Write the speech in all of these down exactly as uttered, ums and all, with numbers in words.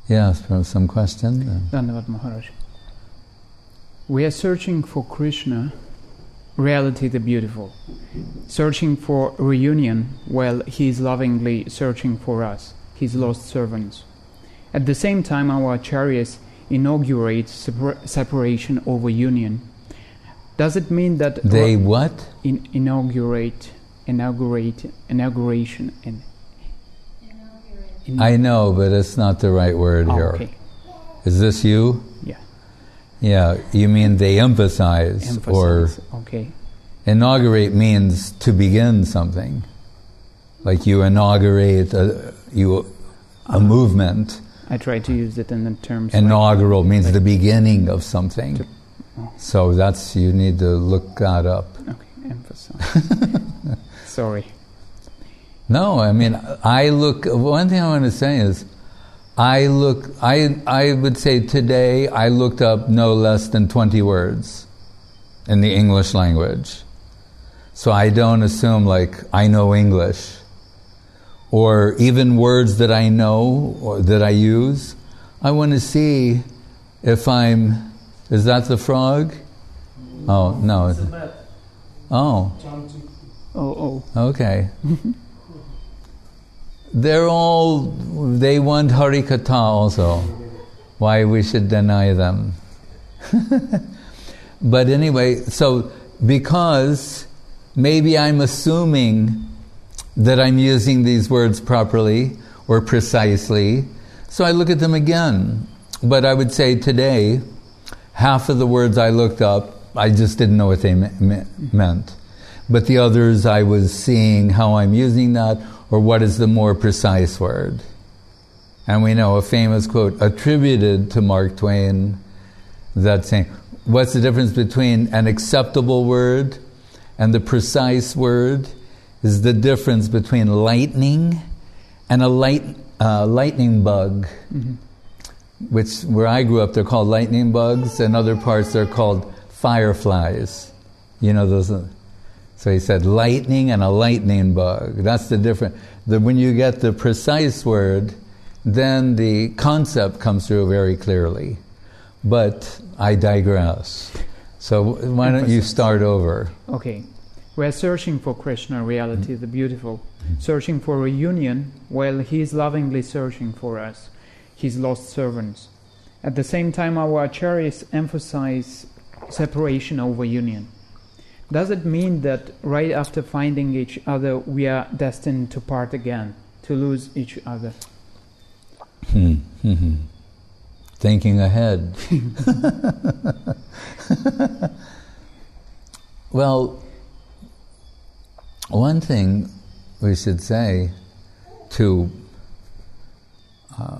Yes, some question? Dandavad Maharaj. We are searching for Krishna, reality the beautiful, searching for reunion while he is lovingly searching for us, his lost servants. At the same time, our acharyas inaugurate separ- separation over union. Does it mean that they what? In, inaugurate, inaugurate, inauguration. In, in, I know, but it's not the right word oh, here. Okay. Is this you? Yeah. Yeah, you mean they emphasize, Emphasize. Or okay. Inaugurate means to begin something. Like you inaugurate a, you, a uh-huh. movement. I try to use it in the terms. Inaugural like, means like the beginning of something. To, oh. So that's, you need to look that up. Okay, emphasize. Sorry. No, I mean, I look, one thing I want to say is, I look, I I would say today I looked up no less than twenty words in the English language. So I don't assume like I know English. Or even words that I know or that I use. I want to see if I'm, is that the frog? Oh, no. It's a bat. Oh. Oh, oh. Okay. They're all, they want Harikatha also. Why we should deny them. But anyway, so because maybe I'm assuming that I'm using these words properly or precisely, so I look at them again. But I would say today, half of the words I looked up, I just didn't know what they me- me- meant. But the others, I was seeing how I'm using that, or what is the more precise word. And we know a famous quote attributed to Mark Twain, that's saying, what's the difference between an acceptable word and the precise word? Is the difference between lightning and a light, uh, lightning bug, mm-hmm. which where I grew up they're called lightning bugs, and other parts they're called fireflies. You know those. Uh, so he said lightning and a lightning bug. That's the difference. The, when you get the precise word, then the concept comes through very clearly. But I digress. So why don't you start over? Okay. We are searching for Krishna, reality, mm-hmm. the beautiful, mm-hmm. searching for a union while he is lovingly searching for us, his lost servants. At the same time, our acharyas emphasize separation over union. Does it mean that right after finding each other, we are destined to part again, to lose each other? Hmm. Mm-hmm. Thinking ahead. Well, one thing we should say to uh,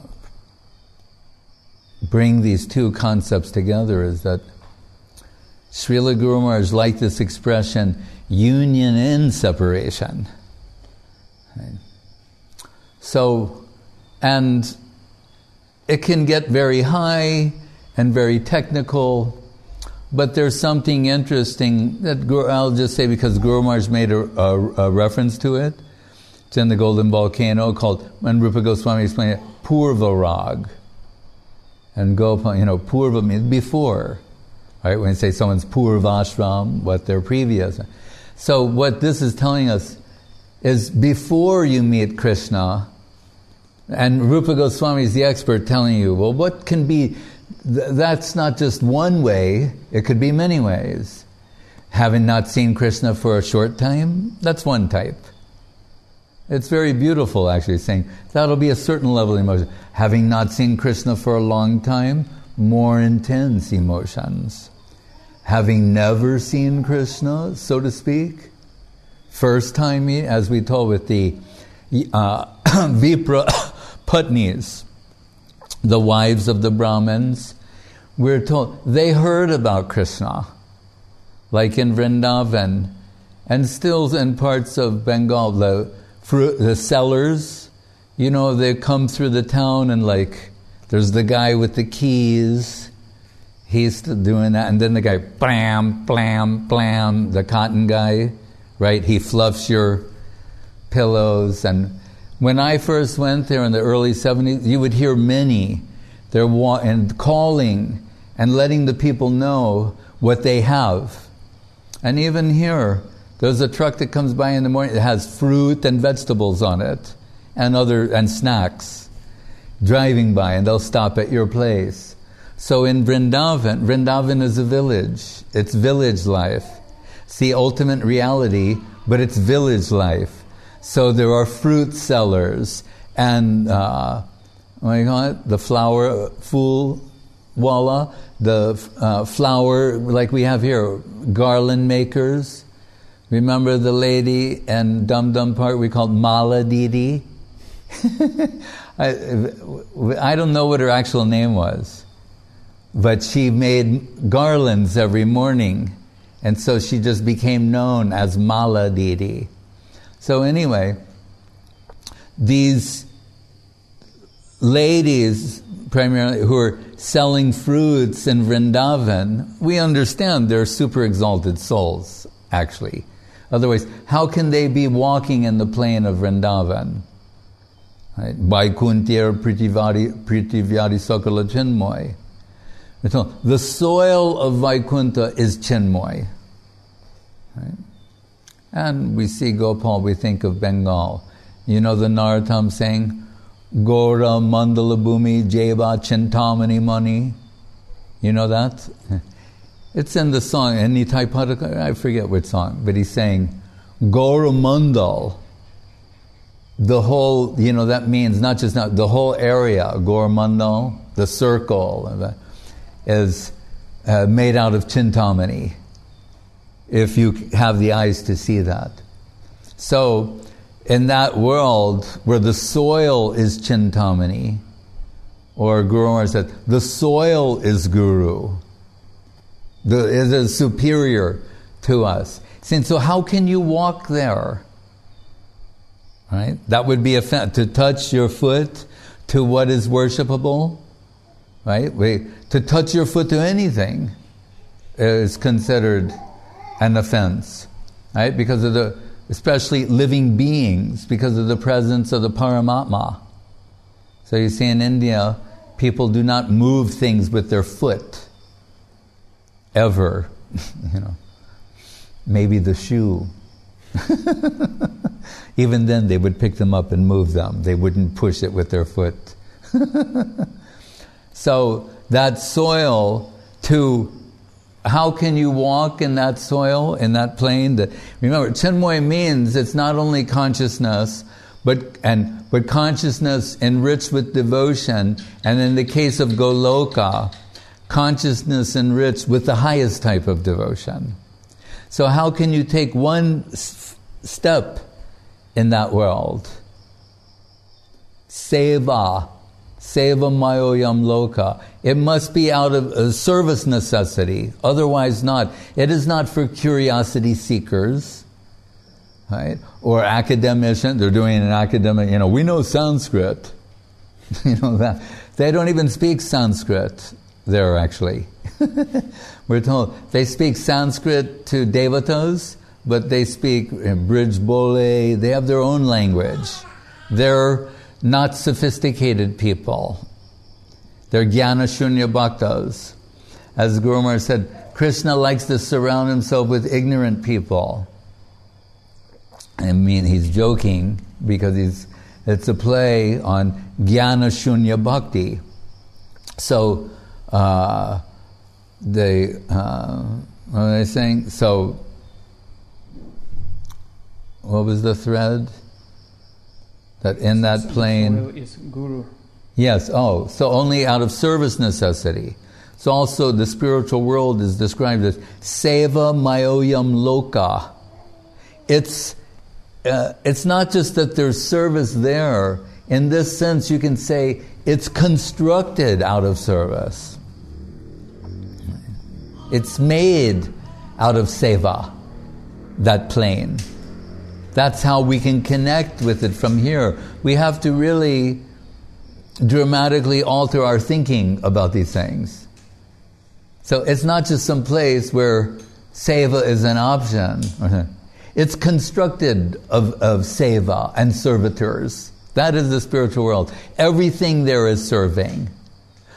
bring these two concepts together is that Srila Guru Maharaj liked this expression, union in separation. Right? So, and it can get very high and very technical, but there's something interesting that Guru, I'll just say because Guru Maharaj made a, a, a reference to it. It's in the Golden Volcano called, when Rupa Goswami explained it, Purva Rag. And Gopal, you know, Purva means before. Right? When you say someone's Purvashram, what their previous. So what this is telling us is before you meet Krishna, and Rupa Goswami is the expert telling you, well, what can be, th- that's not just one way, it could be many ways. Having not seen Krishna for a short time, that's one type. It's very beautiful, actually, saying that'll be a certain level of emotion. Having not seen Krishna for a long time, more intense emotions. Having never seen Krishna, so to speak, first time, as we told with the uh, Vipra Patnis, the wives of the Brahmins, we're told they heard about Krishna, like in Vrindavan, and still in parts of Bengal, the fruit, the sellers, you know, they come through the town and like, there's the guy with the keys, he's doing that, and then the guy, blam, blam, blam, the cotton guy, right, he fluffs your pillows. And when I first went there in the early seventies, you would hear many, They're wa- and calling and letting the people know what they have. And even here, there's a truck that comes by in the morning that has fruit and vegetables on it, and other and snacks, driving by, and they'll stop at your place. So in Vrindavan, Vrindavan is a village. It's village life. It's the ultimate reality, but it's village life. So there are fruit sellers and uh, what do you call it? The flower fool walla, the uh, flower like we have here, garland makers. Remember the lady in Dum Dum Park we called Mala Didi? I, I don't know what her actual name was, but she made garlands every morning, and so she just became known as Mala Didi. So anyway, these ladies primarily who are selling fruits in Vrindavan, we understand they're super exalted souls, actually. Otherwise, how can they be walking in the plain of Vrindavan? Right? Vaikuntir Pritivyadi Sakala Chinmoy. The soil of Vaikuntha is Chinmoy. Right? And we see Gopal, we think of Bengal. You know the Narottam saying, Gora Mandala Bhumi Jeva Chintamani Mani. You know that? It's in the song, Nitai Padaka, I forget which song, but he's saying, Gora Mandal. The whole, you know, that means not just not, the whole area, Gora Mandal, the circle, is uh, made out of Chintamani, if you have the eyes to see that. So, in that world where the soil is Chintamani, or Guru Maharaj said, the soil is Guru, the, it is superior to us. Saying, so how can you walk there? Right? That would be a fa- to touch your foot to what is worshipable. Right? We, to touch your foot to anything is considered an offense. Right? Because of the, especially living beings, because of the presence of the Paramatma. So you see in India, people do not move things with their foot. Ever. You know. Maybe the shoe. Even then they would pick them up and move them. They wouldn't push it with their foot. So that soil, to how can you walk in that soil, in that plane? That, remember, Chinmoy means it's not only consciousness, but and but consciousness enriched with devotion, and in the case of Goloka, consciousness enriched with the highest type of devotion. So how can you take one s- step in that world? Seva. Seva mayoyam loka. It must be out of a service necessity, otherwise not. It is not for curiosity seekers, right? Or academicians. They're doing an academic, you know, we know Sanskrit. You know that. They don't even speak Sanskrit there, actually. We're told they speak Sanskrit to devatas, but they speak Brij Bole, they have their own language. They're not sophisticated people. They're Jnana Shunya Bhaktas. As Guru Maharaj said, Krishna likes to surround himself with ignorant people. I mean, he's joking because he's it's a play on Jnana Shunya Bhakti. So, uh, they, uh, what are they saying? So, what was the thread? That in that plane is Guru. Yes, oh, so only out of service necessity. So also the spiritual world is described as Seva Mayoyam Loka. It's, uh, it's not just that there's service there. In this sense, you can say it's constructed out of service. It's made out of Seva, that plane. That's how we can connect with it from here. We have to really dramatically alter our thinking about these things. So it's not just some place where seva is an option. It's constructed of, of seva and servitors. That is the spiritual world. Everything there is serving.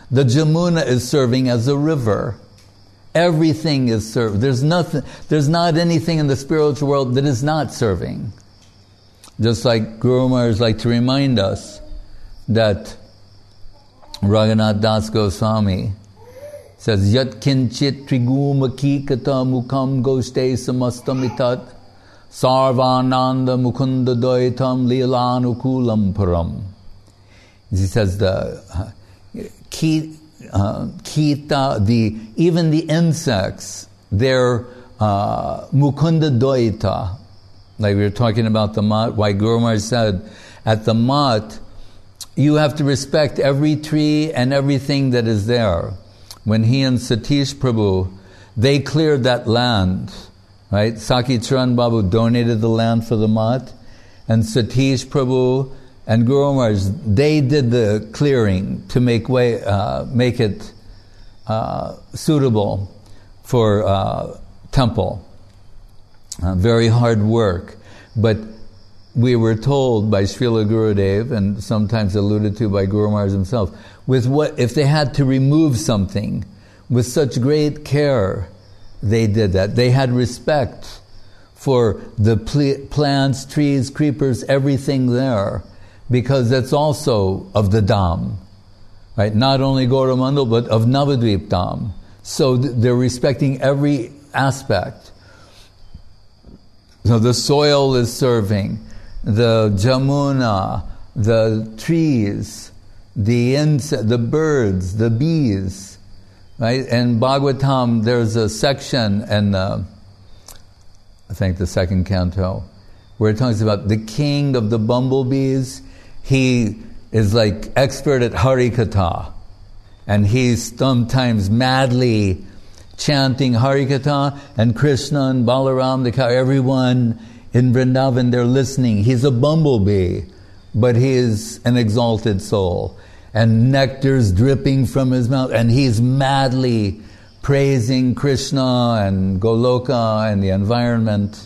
The Jamuna is serving as a river. Everything is served. There's nothing, there's not anything in the spiritual world that is not serving. Just like Guru Maharaj like to remind us that Raghunath Das Goswami says, Yat kinchit trigumaki kata mukam goshte samastamitat sarvananda mukunda doitam lilanukulam param. He says the uh, ki, uh, kita, the even the insects, they're uh, mukunda doita. Like we were talking about the mat, why Guru Maharaj said, at the mat, you have to respect every tree and everything that is there. When he and Satish Prabhu, they cleared that land, right? Saki Charan Babu donated the land for the mat, and Satish Prabhu and Guru Maharaj, they did the clearing to make way, uh, make it uh, suitable for uh, temple. Uh, very hard work, but we were told by Srila Gurudev, and sometimes alluded to by Guru Maharaj himself, with what if they had to remove something, with such great care, they did that. They had respect for the pl- plants, trees, creepers, everything there, because that's also of the Dham, right? Not only Gauramandal, but of Navadvip Dham. So th- they're respecting every aspect. So the soil is serving, the Jamuna, the trees, the insect, the birds, the bees, right? And Bhagavatam, there's a section in, uh, I think the second canto, where it talks about the king of the bumblebees. He is like expert at Harikatha, and he's sometimes madly chanting Harikatha, and Krishna and Balaram, the cow, everyone in Vrindavan, they're listening. He's a bumblebee, but he is an exalted soul. And nectar's dripping from his mouth, and he's madly praising Krishna and Goloka and the environment.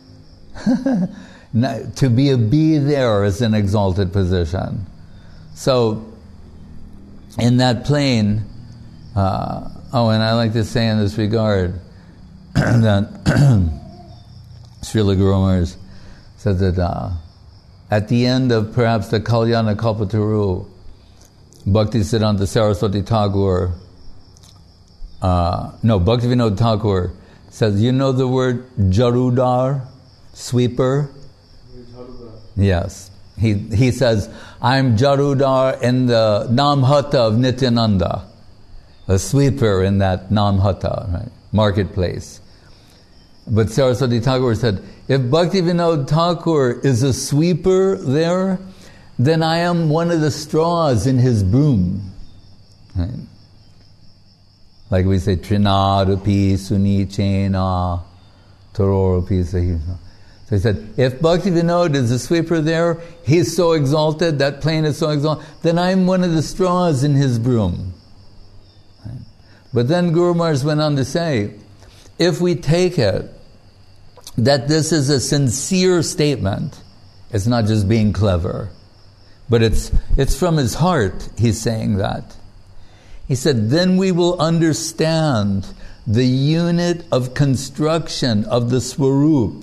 To be a bee there is an exalted position. So, in that plane, uh, oh, and I like to say in this regard that Srila Guru Maharaj said that uh, at the end of perhaps the Kalyana Kalpataru, Bhaktisiddhanta Saraswati Thakur, uh, no, Bhaktivinoda Thakur says, you know the word Jarudar, sweeper? Yes. He he says, I'm Jarudar in the Namhata of Nityananda, a sweeper in that Namhata, right, marketplace. But Saraswati Thakur said, if Bhaktivinoda Thakur is a sweeper there, then I am one of the straws in his broom. Right? Like we say, Trinarupi Suni Chena Tororupi Sahina. So he said, if Bhaktivinoda is a sweeper there, he's so exalted, that plane is so exalted, then I'm one of the straws in his broom. Right? But then Guru Maharaj went on to say, if we take it that this is a sincere statement, it's not just being clever, but it's it's from his heart he's saying that. He said, then we will understand the unit of construction of the Swarup.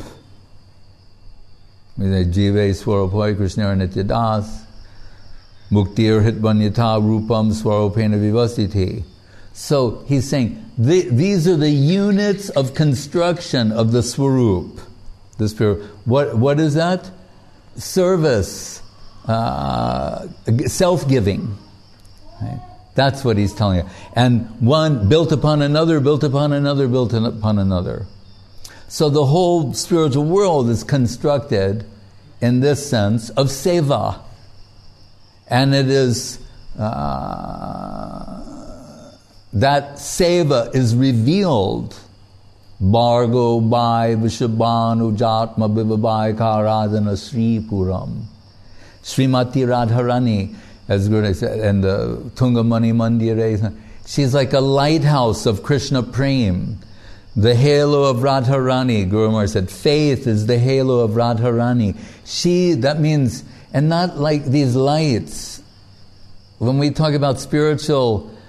Jive Swarupai Krishna Nityadas Muktir Hitvanyata Rupam Swarupena Vivasiti. So he's saying, the, these are the units of construction of the Swarup. The spirit. What, what is that? Service. Uh, self-giving. Right? That's what he's telling you. And one built upon another, built upon another, built upon another. So the whole spiritual world is constructed in this sense of seva. And it is, uh, that seva is revealed. Bargo Bai Vishabhanu Jatma Bivabai Karadana Sri Puram. Srimati Radharani, as Guru said, and the Tungamani Mandire, she's like a lighthouse of Krishna Prem. The halo of Radharani, Guru Maharaj said, faith is the halo of Radharani. She, that means, and not like these lights. When we talk about spiritual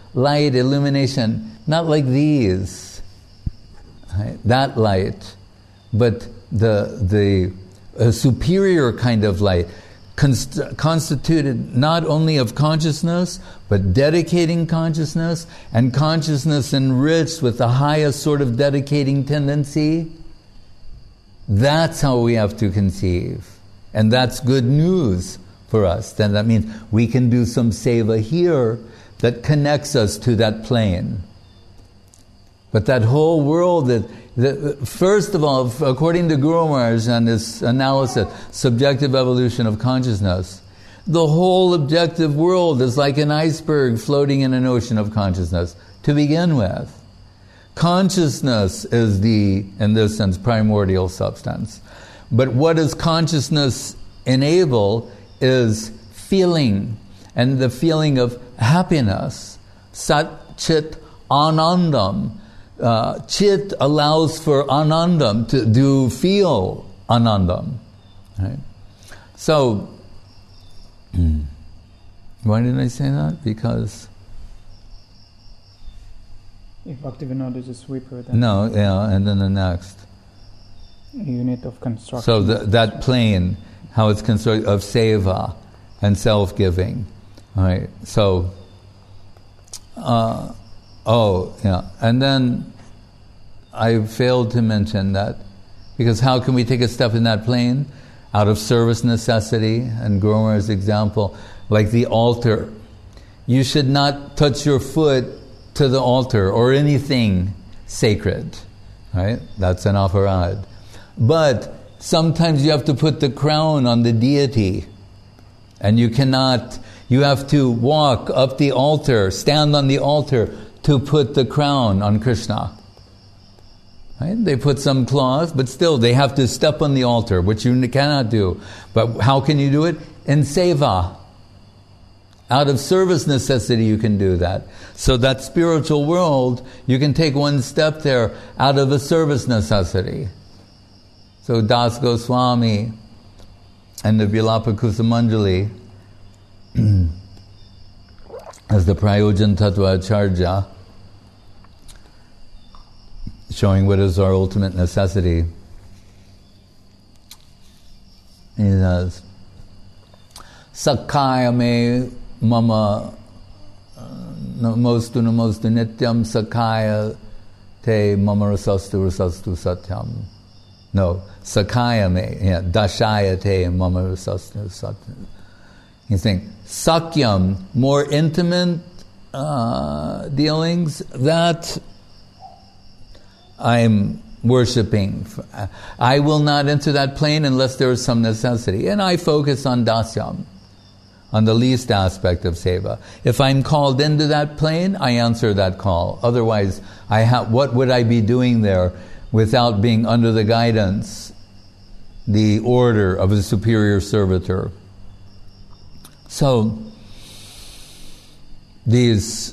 light, illumination, not like these, right? That light, but the the a superior kind of light, const- constituted not only of consciousness, but dedicating consciousness, and consciousness enriched with the highest sort of dedicating tendency. That's how we have to conceive. And that's good news for us. Then that means we can do some seva here that connects us to that plane. But that whole world, that, that first of all, according to Guru Maharaj and his analysis, subjective evolution of consciousness, the whole objective world is like an iceberg floating in an ocean of consciousness to begin with. Consciousness is the, in this sense, primordial substance. But what does consciousness enable is feeling, and the feeling of happiness. Sat Chit Anandam. Uh, chit allows for anandam, to do feel anandam. Right? So, why did I say that? Because if Bhaktivinoda is a sweeper, then no, yeah, and then the next unit of construction. So the, that plane, how it's constructed of seva and self-giving, right? So, uh, oh yeah, and then I failed to mention that, because how can we take a step in that plane? Out of service necessity, and Guru Maharaj's example, like the altar. You should not touch your foot to the altar or anything sacred, right? That's an aparad. But sometimes you have to put the crown on the deity, and you cannot, you have to walk up the altar, stand on the altar to put the crown on Krishna. Right? They put some cloth, but still they have to step on the altar, which you cannot do. But how can you do it? In seva. Out of service necessity you can do that. So that spiritual world, you can take one step there out of a service necessity. So Das Goswami and the Vilapa Kusumanjali as the Prayojan Tattva Acharya, showing what is our ultimate necessity. He says, Sakkaya me mama namostu namostu nityam sakkaya te mama rasastu rasastu satyam. No, sakkaya me, yeah, dashaya te mama rasastu satyam. He's saying, sakyam, more intimate uh, dealings, that I'm worshipping. I will not enter that plane unless there is some necessity. And I focus on dasyam, on the least aspect of seva. If I'm called into that plane, I answer that call. Otherwise, I ha- what would I be doing there without being under the guidance, the order of a superior servitor? So, these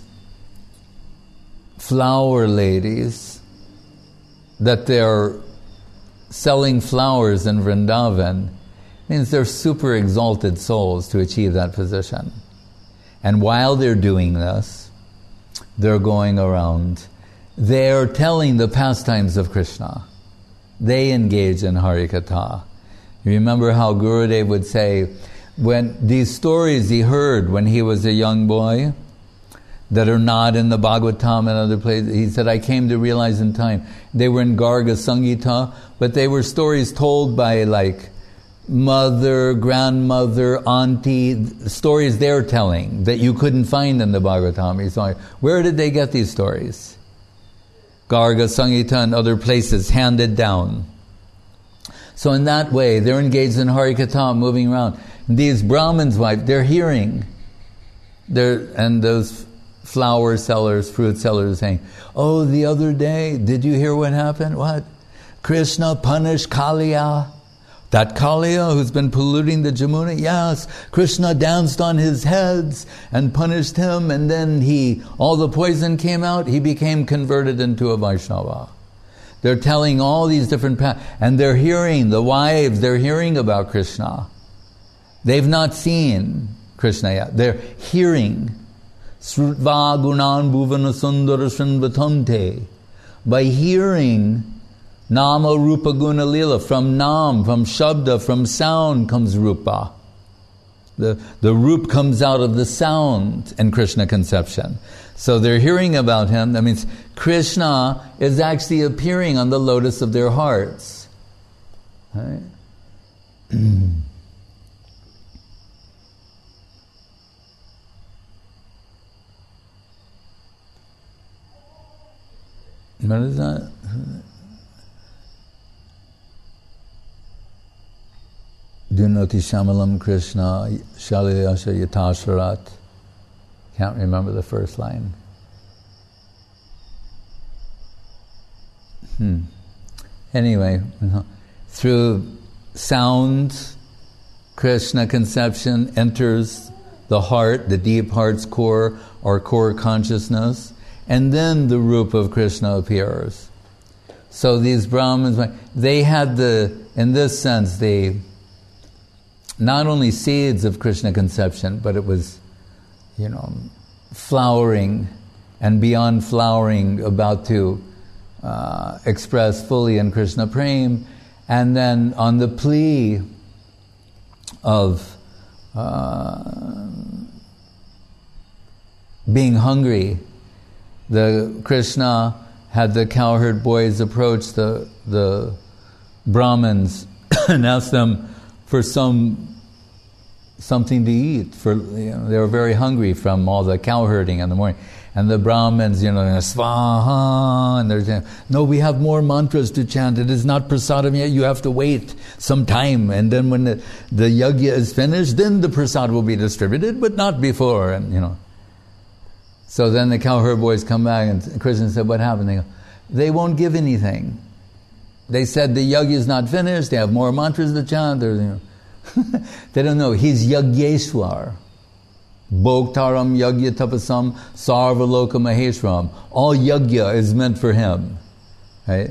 flower ladies, that they're selling flowers in Vrindavan, means they're super exalted souls to achieve that position. And while they're doing this, they're going around, they're telling the pastimes of Krishna. They engage in Harikatha. You remember how Gurudev would say, when these stories he heard when he was a young boy, that are not in the Bhagavatam and other places, he said, I came to realize in time, they were in Garga Sangita, but they were stories told by like mother, grandmother, auntie, stories they're telling that you couldn't find in the Bhagavatam. He's like, where did they get these stories? Garga Sangita and other places handed down. So in that way, they're engaged in Harikatha, moving around. These Brahmins' wives, they're hearing. They're, and those flower sellers, fruit sellers saying, oh, the other day, did you hear what happened? What? Krishna punished Kaliya. That Kaliya who's been polluting the Jamuna? Yes, Krishna danced on his heads and punished him, and then he, all the poison came out, he became converted into a Vaishnava. They're telling all these different paths, and they're hearing, the wives, they're hearing about Krishna. They've not seen Krishna yet. They're hearing. Srutva gunan bhuvana sundara srinvatante. By hearing Nama Rupa Guna Lila, from Nam, from Shabda, from sound comes Rupa. The, the Rup comes out of the sound in Krishna conception. So they're hearing about him. That means Krishna is actually appearing on the lotus of their hearts. Right? What is that? Dunoti Shamalam Krishna Shalayasha Yatasharat. Can't remember the first line. Hmm. Anyway, through sound, Krishna conception enters the heart, the deep heart's core, or core consciousness, and then the Rupa of Krishna appears. So these Brahmins, they had the, in this sense, they not only seeds of Krishna conception, but it was, you know, flowering, and beyond flowering, about to uh, express fully in Krishna Prem. And then on the plea of uh, being hungry, the Krishna had the cowherd boys approach the the Brahmins and ask them for some something to eat. For you know, they were very hungry from all the cow herding in the morning. And the Brahmins, you know, swaha, and they're saying, no, we have more mantras to chant. It is not prasadam yet. You have to wait some time. And then when the, the yajna is finished, then the prasad will be distributed, but not before. And you know. So then the cowherd boys come back, and Krishna said, what happened? They go, they won't give anything. They said the yajna is not finished. They have more mantras to chant. You know. They don't know. He's Yagyeshwar. Bhoktaram Yagya Tapasam Sarvaloka Maheshwaram. All Yagya is meant for him. Right?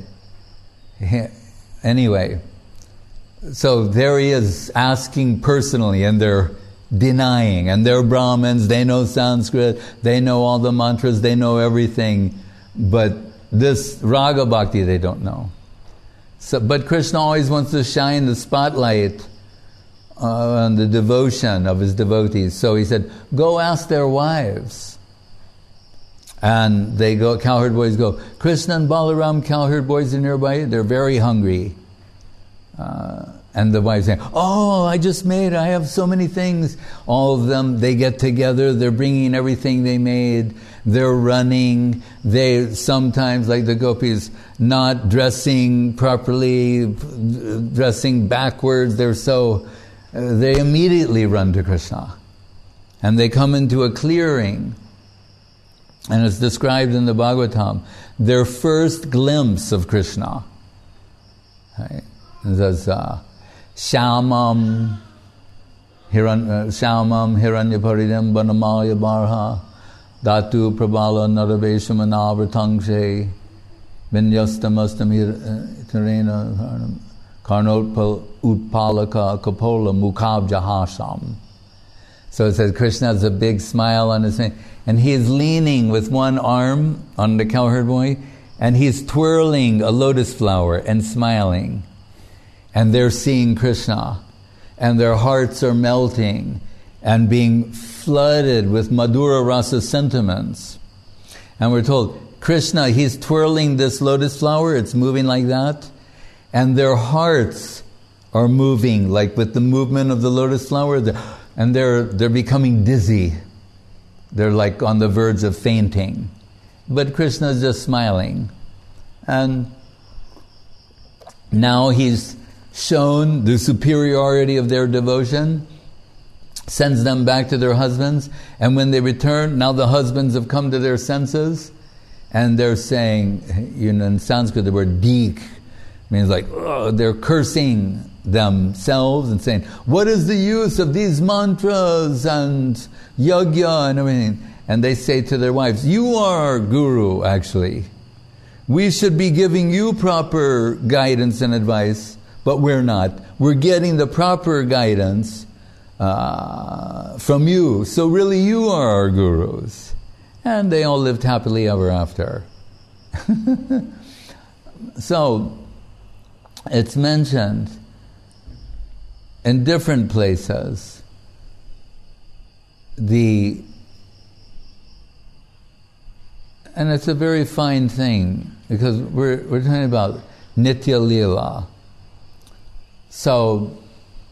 Anyway, so there he is asking personally, and they're denying. And they're Brahmins, they know Sanskrit, they know all the mantras, they know everything. But this Raga Bhakti they don't know. So, but Krishna always wants to shine the spotlight Uh, on the devotion of his devotees. So he said, go ask their wives. And they go, cowherd boys go, Krishna and Balaram, cowherd boys are nearby, they're very hungry. Uh, and the wives say, oh, I just made, I have so many things. All of them, they get together, they're bringing everything they made, they're running, they sometimes, like the gopis, not dressing properly, dressing backwards, they're so... they immediately run to Krishna. And they come into a clearing. And it's described in the Bhagavatam, their first glimpse of Krishna. Right? It says, uh, Shamam, Hiran, uh, Shamam Hiranyaparidam Banamaya Barha, Datu Prabhala Naravesham Anavratankshe, Vinyastam Tarena, Karnotpal Utpalaka Kapola Mukhabja Hasham. So it says Krishna has a big smile on his face, and he is leaning with one arm on the cowherd boy, and he's twirling a lotus flower and smiling. And they're seeing Krishna, and their hearts are melting and being flooded with Madhura Rasa sentiments. And we're told, Krishna, he's twirling this lotus flower, it's moving like that, and their hearts are moving, like with the movement of the lotus flower, and they're they're becoming dizzy. They're like on the verge of fainting. But Krishna's just smiling. And now he's shown the superiority of their devotion, sends them back to their husbands, and when they return, now the husbands have come to their senses, and they're saying, you know, in Sanskrit the word dik means like, ugh, they're cursing themselves and saying, what is the use of these mantras and yajna and everything? And they say to their wives, you are guru, actually. We should be giving you proper guidance and advice, but we're not. We're getting the proper guidance uh, from you. So really you are our gurus. And they all lived happily ever after. So, it's mentioned in different places, the, and it's a very fine thing, because we're, we're talking about Nitya Leela. So,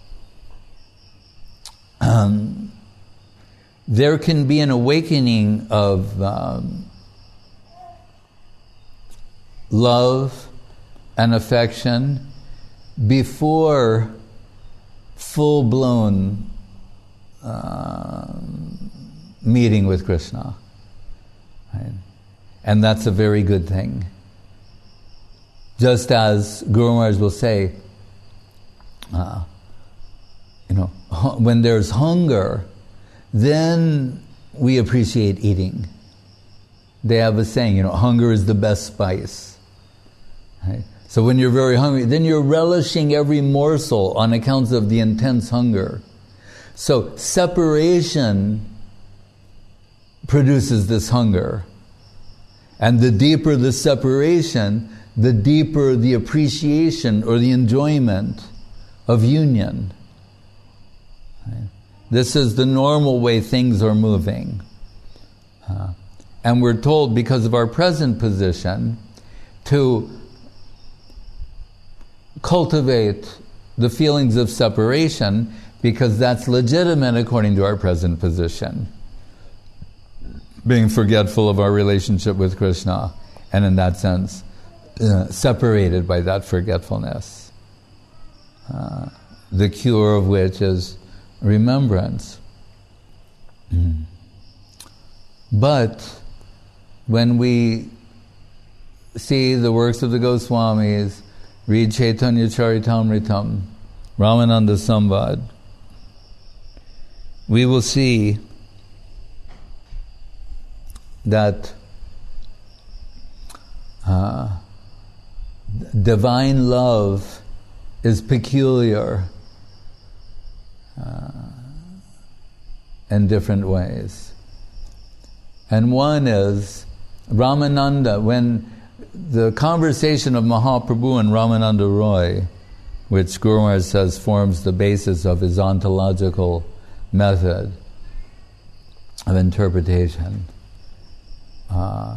um, there can be an awakening of um, love and affection before full-blown uh, meeting with Krishna. Right? And that's a very good thing. Just as Guru Maharaj will say, uh, you know, when there's hunger, then we appreciate eating. They have a saying, you know, hunger is the best spice. Right? So when you're very hungry, then you're relishing every morsel on account of the intense hunger. So separation produces this hunger. And the deeper the separation, the deeper the appreciation or the enjoyment of union. Right? This is the normal way things are moving. Uh, and we're told, because of our present position, to cultivate the feelings of separation, because that's legitimate according to our present position. Being forgetful of our relationship with Krishna, and in that sense, uh, separated by that forgetfulness. Uh, the cure of which is remembrance. Mm. But when we see the works of the Goswamis, read Chaitanya Charitamritam, Ramananda Samvad, we will see that uh, divine love is peculiar uh, in different ways. And one is Ramananda, when the conversation of Mahaprabhu and Ramananda Roy, which Guru Maharaj says forms the basis of his ontological method of interpretation. Uh,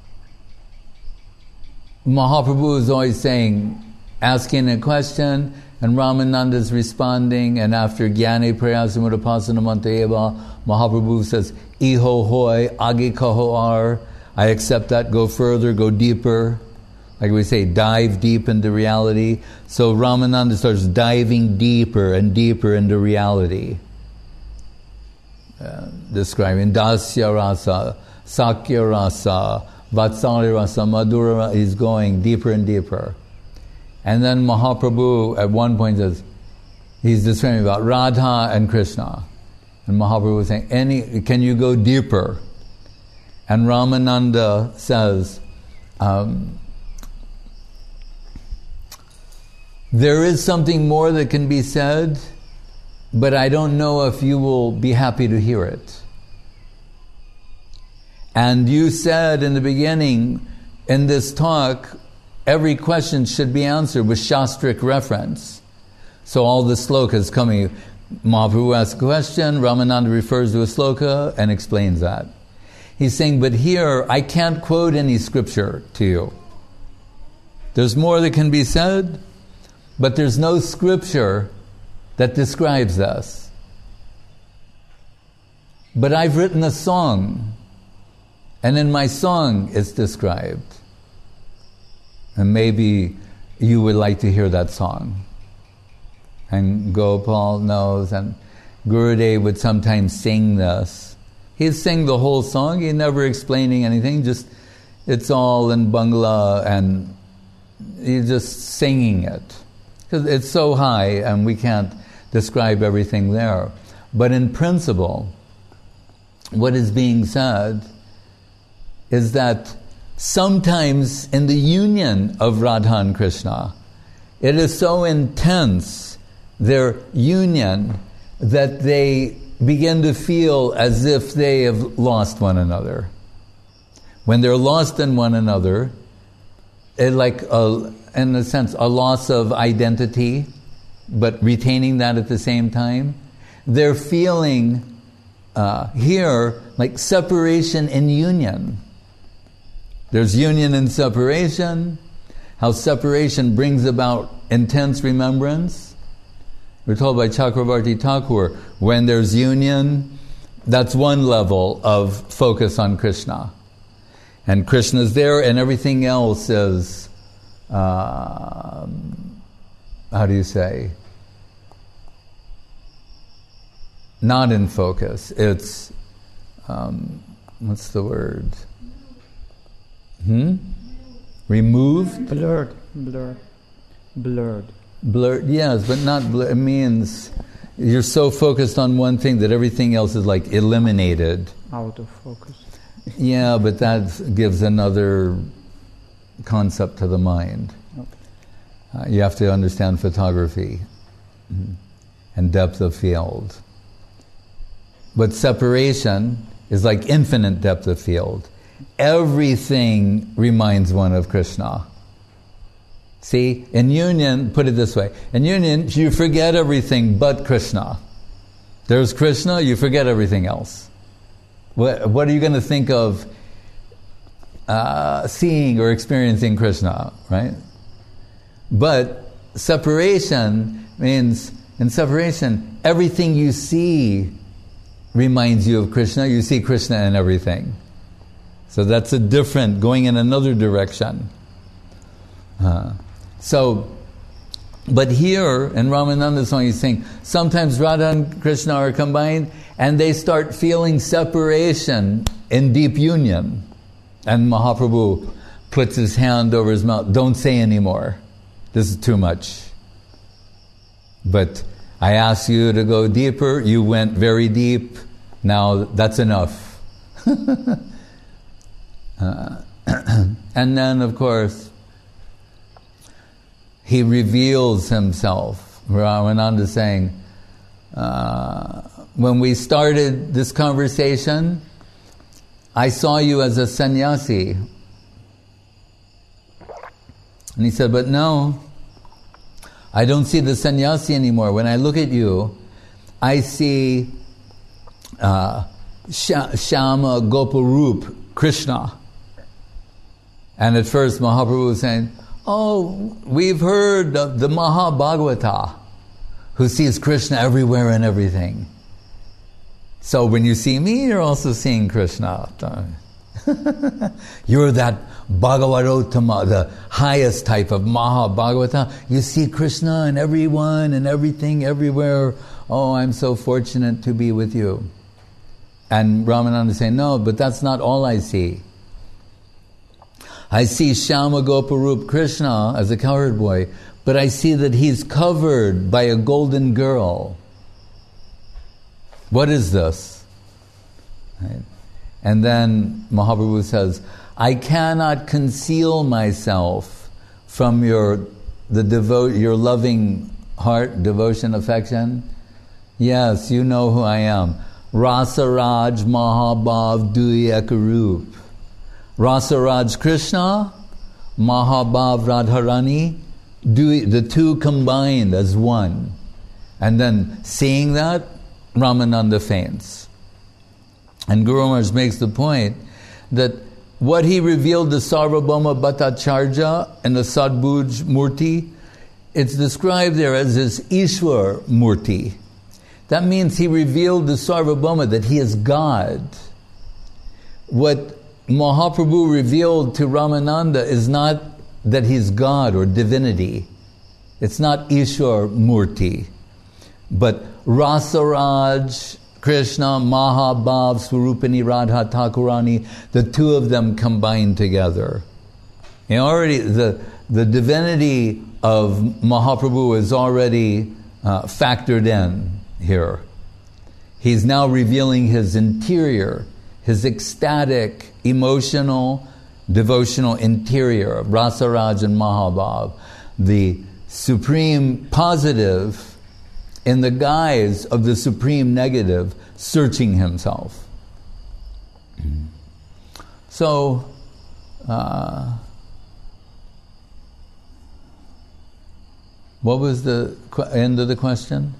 Mahaprabhu is always saying, asking a question, and Ramananda is responding, and after Gyane Prayasamudapasanamantaeva, Mahaprabhu says, Iho hoy, agi kaho ar, I accept that, go further, go deeper. Like we say, dive deep into reality. So Ramananda starts diving deeper and deeper into reality. Uh, describing Dasya Rasa, Sakya Rasa, Vatsalya Rasa, Madhura Rasa, he's going deeper and deeper. And then Mahaprabhu at one point says, he's describing about Radha and Krishna. And Mahaprabhu is saying, Any, can you go deeper? And Ramananda says, um, there is something more that can be said, but I don't know if you will be happy to hear it. And you said in the beginning, in this talk, every question should be answered with Shastric reference. So all the slokas coming, Mahaprabhu asks a question, Ramananda refers to a sloka and explains that. He's saying, but here, I can't quote any scripture to you. There's more that can be said, but there's no scripture that describes us. But I've written a song, and in my song it's described. And maybe you would like to hear that song. And Gopal knows, and Gurudev would sometimes sing this. He'd sing the whole song, he'd never explaining anything, just it's all in Bangla, and he's just singing it. Because it's so high, and we can't describe everything there. But in principle, what is being said is that sometimes in the union of Radha and Krishna, it is so intense, their union, that they begin to feel as if they have lost one another. when they're lost in one another, it like a, in a sense a loss of identity, but retaining that at the same time, they're feeling uh, here like separation and union. There's union and separation, how separation brings about intense remembrance. We're told by Chakravarti Thakur, when there's union, that's one level of focus on Krishna. And Krishna's there, and everything else is, uh, how do you say, not in focus. It's, um, what's the word? Hmm? Removed? Blurred. Blurred. Blurred. Blurred, yes, but not blurred. It means you're so focused on one thing that everything else is like eliminated. Out of focus. Yeah, but that gives another concept to the mind. Okay. Uh, you have to understand photography mm-hmm. and depth of field. But separation is like infinite depth of field. Everything reminds one of Krishna. See, in union, put it this way, in union, you forget everything but Krishna. There's Krishna, you forget everything else. What, what are you going to think of uh, seeing or experiencing Krishna, right? But separation means, in separation, everything you see reminds you of Krishna. You see Krishna in everything. So that's a different, going in another direction. Uh, so, but here in Ramananda's song he's saying, sometimes Radha and Krishna are combined and they start feeling separation in deep union. And Mahaprabhu puts his hand over his mouth, don't say anymore. This is too much. But I asked you to go deeper, you went very deep, now that's enough. uh, and then of course, he reveals himself. Ramananda is saying, uh, when we started this conversation, I saw you as a sannyasi. And he said, but no, I don't see the sannyasi anymore. When I look at you, I see uh, Shama Goparup, Krishna. And at first Mahaprabhu was saying, oh, we've heard of the Mahabhagavata, who sees Krishna everywhere and everything. So when you see me, you're also seeing Krishna. You're that Bhagavatottama, the highest type of Mahabhagavata. You see Krishna in everyone and everything, everywhere. Oh, I'm so fortunate to be with you. And Ramananda is saying, no, but that's not all I see. I see Shama Goparup Krishna as a cowherd boy, but I see that he's covered by a golden girl. What is this? Right? And then Mahaprabhu says, I cannot conceal myself from your the devo- your loving heart, devotion, affection. Yes, you know who I am. Rasaraj Mahabhav Duyakarup. Rasaraj Krishna, Mahabhav Radharani, the two combined as one. And then seeing that, Ramananda faints. And Guru Maharaj makes the point that what he revealed to Sarvabhauma Bhattacharya in the Sadbhuj Murti, it's described there as his Ishwar Murti. That means he revealed to Sarvabhauma that he is God. What Mahaprabhu revealed to Ramananda is not that he's God or divinity. It's not Ishwar Murti. But Rasaraj, Krishna, Mahabhav, Swarupini, Radha, Thakurani, the two of them combined together. You know, already the, the divinity of Mahaprabhu is already uh, factored in here. He's now revealing his interior, his ecstatic, emotional, devotional interior of Rasaraj and Mahabhav, the supreme positive in the guise of the supreme negative, searching himself. So, uh, what was the qu- end of the question?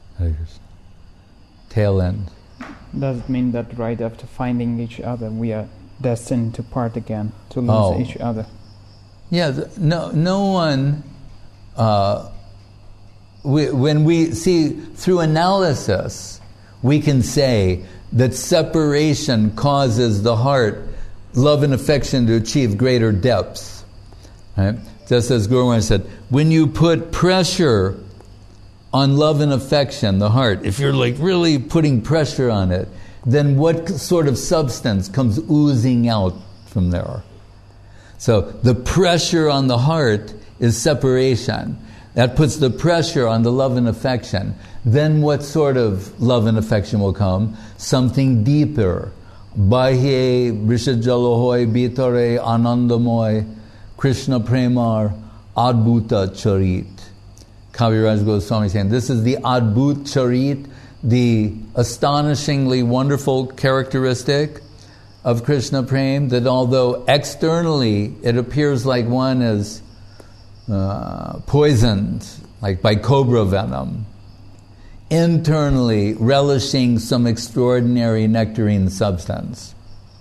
Tail end. Does it mean that right after finding each other, we are destined to part again, to lose Oh. each other? Yeah, th- no, no one. Uh, we, when we see through analysis, we can say that separation causes the heart, love and affection, to achieve greater depths. Right? Just as Guru Maharaj said, when you put pressure on love and affection, the heart, if you're like really putting pressure on it, then what sort of substance comes oozing out from there? So the pressure on the heart is separation. That puts the pressure on the love and affection. Then what sort of love and affection will come? Something deeper. Bahye Vrishajalohoy Bitare Anandamoy Krishna Premar Adbhuta Charit. Kaviraj Goswami saying, this is the Adbhut Charit, the astonishingly wonderful characteristic of Krishna Prem, that although externally it appears like one is uh, poisoned, like by cobra venom, internally relishing some extraordinary nectarine substance.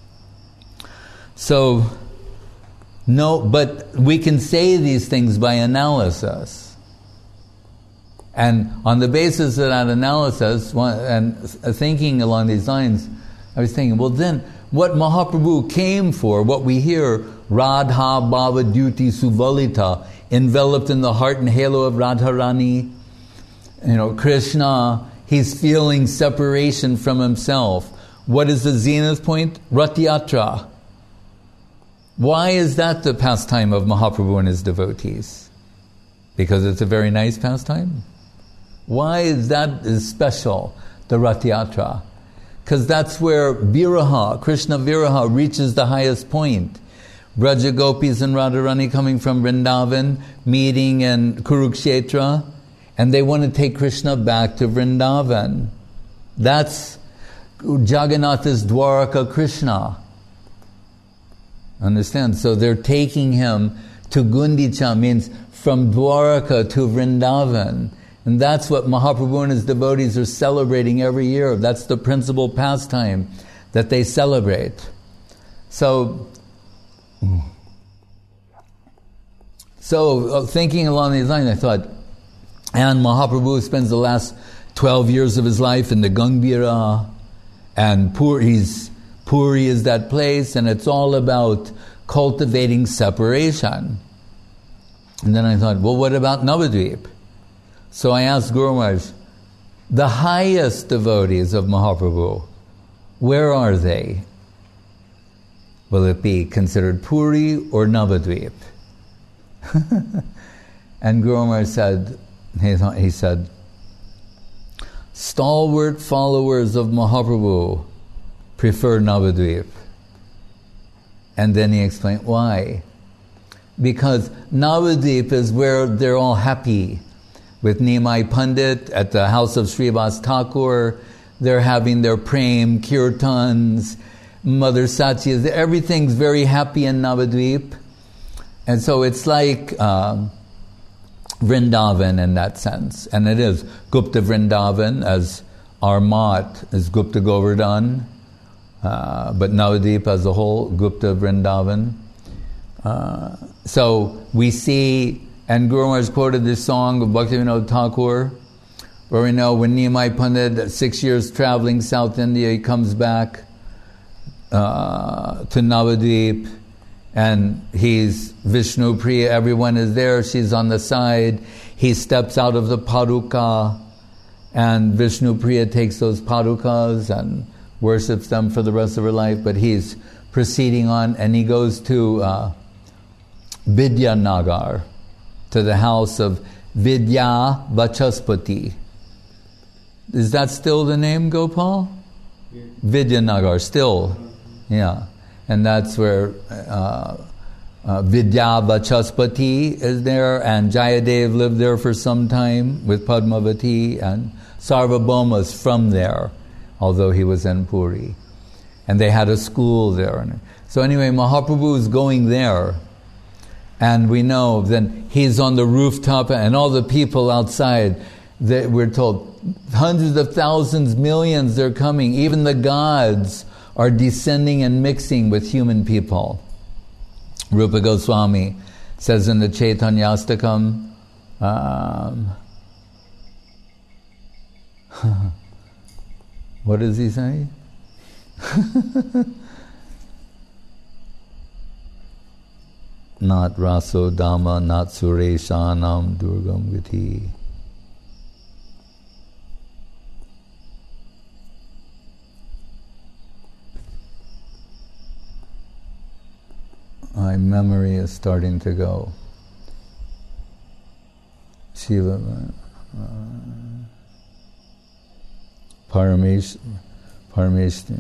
So, no, but we can say these things by analysis. And on the basis of that analysis, and thinking along these lines, I was thinking, well then, what Mahaprabhu came for, what we hear, Radha Bhava Duti Suvalita, enveloped in the heart and halo of Radharani, you know, Krishna, he's feeling separation from himself. What is the zenith point? Ratyatra. Why is that the pastime of Mahaprabhu and his devotees? Because it's a very nice pastime? Why is that is special, the Ratyatra? Because that's where Viraha, Krishna Viraha, reaches the highest point. Braja Gopis and Radharani coming from Vrindavan, meeting in Kurukshetra, and they want to take Krishna back to Vrindavan. That's Jagannath's Dwaraka Krishna. Understand? So they're taking him to Gundicha, means from Dwaraka to Vrindavan. And that's what Mahaprabhu and his devotees are celebrating every year. That's the principal pastime that they celebrate. So, so uh, thinking along these lines, I thought, and Mahaprabhu spends the last twelve years of his life in the Gangbhira, and Puri, he's, Puri is that place, and it's all about cultivating separation. And then I thought, well, what about Navadvip? So I asked Guru Maharaj, the highest devotees of Mahaprabhu, where are they? Will it be considered Puri or Navadvip? And Guru Maharaj said, he, he said, stalwart followers of Mahaprabhu prefer Navadvip. And then he explained why. Because Navadvip is where they're all happy. With Nimai Pandit at the house of Srivas Thakur, they're having their prem, kirtans, Mother Sachi, everything's very happy in Navadvip. And so it's like uh, Vrindavan in that sense. And it is Gupta Vrindavan, as our mat is Gupta Govardhan, uh, but Navadvip as a whole, Gupta Vrindavan. Uh, so we see, and Guru Maharaj quoted this song of Bhaktivinoda Thakur, where we know when Nimai Pandit, six years traveling South India, he comes back uh, to Navadvip, and he's Vishnu Priya, everyone is there, she's on the side, he steps out of the paduka, and Vishnu Priya takes those padukas and worships them for the rest of her life, but he's proceeding on, and he goes to uh, Vidyanagar, to the house of Vidya Vachaspati. Is that still the name, Gopal? Yeah. Vidyanagar, still. Yeah. And that's where uh, uh, Vidya Vachaspati is there, and Jayadev lived there for some time with Padmavati, and Sarvabhauma's from there, although he was in Puri. And they had a school there. So anyway, Mahaprabhu is going there. And we know then he's on the rooftop and all the people outside, that we're told, hundreds of thousands, millions, they're coming. Even the gods are descending and mixing with human people. Rupa Goswami says in the Chaitanyastakam, um, what does he say? Not Raso Dhamma, not Sureshanam Durgam Gati. My memory is starting to go. Shiva, uh, Paramesh, Paramesh,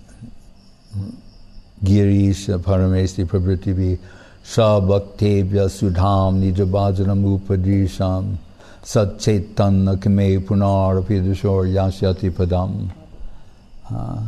Girisha, Parameshti, Prabhritibhi, Shabhaktebhya Sudham Nijabhajanam Upadrisham Sat Chaitanya Kame Punar Pidashor Yashyati Padam. Uh,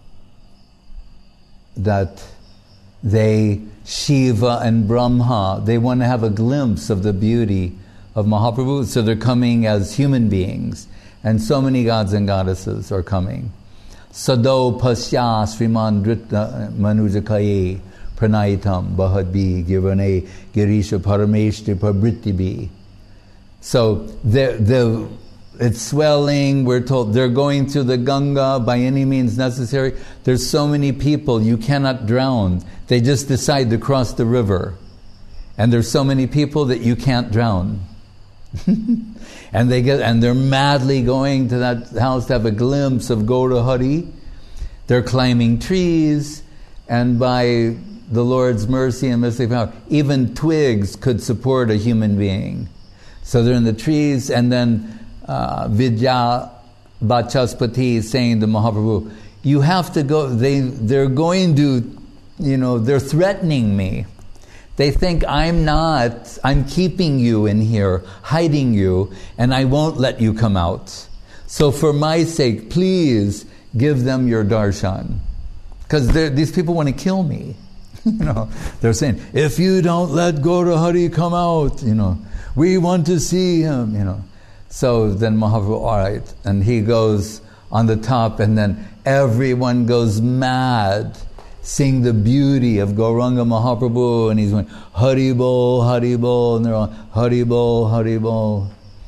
that they, Shiva and Brahma, they want to have a glimpse of the beauty of Mahaprabhu, so they're coming as human beings, and so many gods and goddesses are coming. Sado Pasya Sriman Drita Manujakaye Pranaitam Bahadbi Girvane Girisha Parameshti Prabhritibhi. So the the it's swelling, we're told they're going to the Ganga by any means necessary. There's so many people, you cannot drown. They just decide to cross the river. And there's so many people that you can't drown. and they get and they're madly going to that house to have a glimpse of Gaura Hari. They're climbing trees, and by the Lord's mercy and mystic power, even twigs could support a human being. So they're in the trees, and then uh, Vidya Vachaspati is saying to Mahaprabhu, you have to go, they, they're going to, you know, they're threatening me. They think I'm not, I'm keeping you in here, hiding you, and I won't let you come out. So for my sake, please give them your darshan. Because these people want to kill me. You know, they're saying, if you don't let Gaura Hari come out, you know, we want to see him, you know. So then Mahaprabhu, all right, and he goes on the top, and then everyone goes mad, seeing the beauty of Gauranga Mahaprabhu, and he's going, Haribol, Haribol, and they're all, Haribol, Haribol.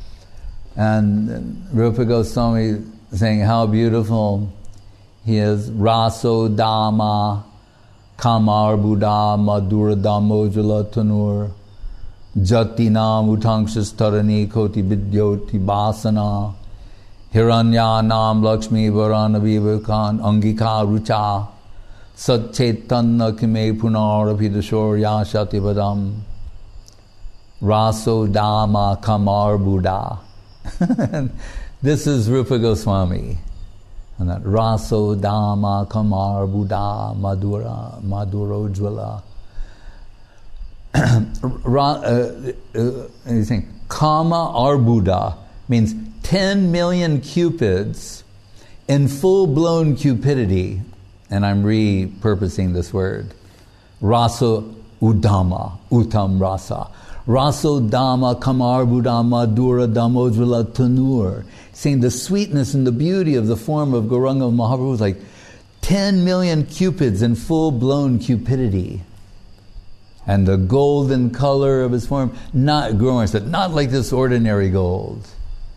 And Rupa Goswami saying how beautiful he is, Raso Dhamma, Kamar Buddha, Madhura Damojala Tanur, Jatinam Utangshas Tarani Koti Vidyoti Basana, Hiranya Nam Lakshmi Varana Vivakan Angika Rucha, Sat Chaitanya Kime Punar Abhidashor Yashati Vadam, Raso Dhamma Kamar Buddha. This is Rupa Goswami. And that Raso Dhamma Kamar Buddha Madhura Madhuro Jwala. uh, uh, Kama Arbuddha means ten million cupids in full-blown cupidity. And I'm repurposing this word. Raso Udama, Utam Rasa. Raso Dhamma Kamar Buddha Madhura Damojvala Tanur. Saying the sweetness and the beauty of the form of Gauranga Mahaprabhu is like ten million cupids in full-blown cupidity. And the golden color of his form, not, Gauranga said, not like this ordinary gold.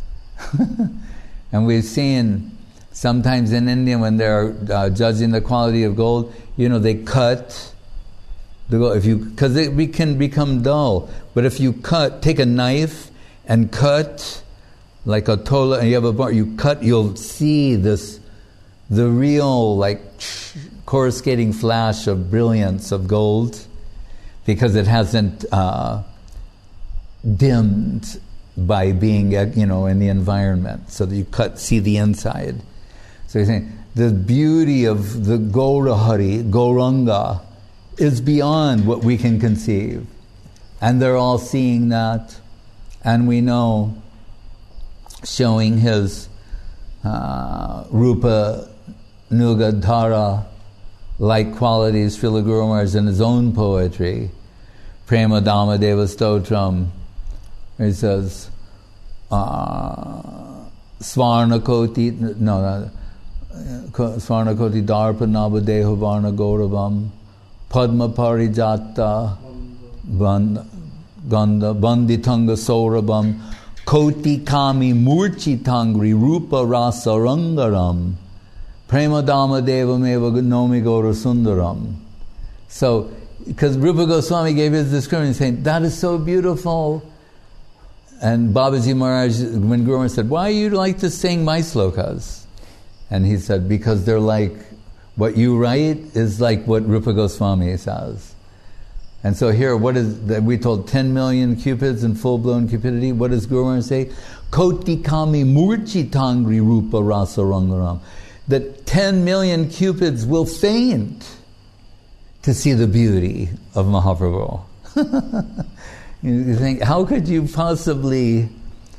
And we've seen sometimes in India when they're uh, judging the quality of gold, you know, they cut the gold, if you, because it can become dull. But if you cut, take a knife and cut, like a tola, and you have a bar, you cut, you'll see this, the real, like, coruscating flash of brilliance of gold, because it hasn't uh, dimmed by being, you know, in the environment. So that you cut, see the inside. So you're saying, the beauty of the Gaura Hari, Gauranga, is beyond what we can conceive. And they're all seeing that. And we know, showing his uh, Rupa Nugadhara like qualities Srila Guru Maharaj in his own poetry. Prema Dhamma Deva Stotram, he says, uh, Svarna Koti, no, no, Svarna Koti Darpa Navadeho Varna Gauravam, Padma Parijata, Ganda, Banditanga Saurabam, Koti Kami Murchi Tangri Rupa Rasa Rangaram, Prema Dhamma Deva Meva Nomi Gaura Sundaram. So, because Rupa Goswami gave his description saying, that is so beautiful. And Babaji Maharaj, when Guru Maharaj said, why do you like to sing my slokas? And he said, because they're like, what you write is like what Rupa Goswami says. And so here, what is, that we told ten million cupids in full-blown cupidity. What does Guru Maharaj say? Koti kami murchi tangri rupa rasa rangaram. That ten million cupids will faint to see the beauty of Mahaprabhu. You think, how could you possibly